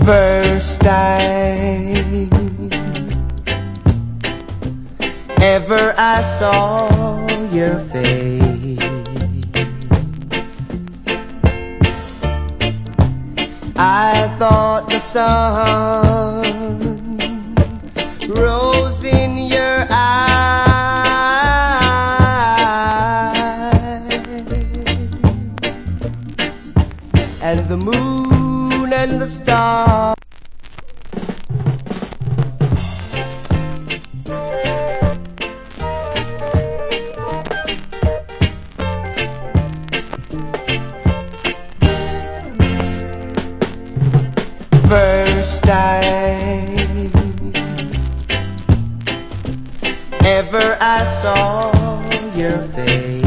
First time ever I saw your face, I thought the sun rose in your eyes, and the moon and the stars. First time ever I saw your face,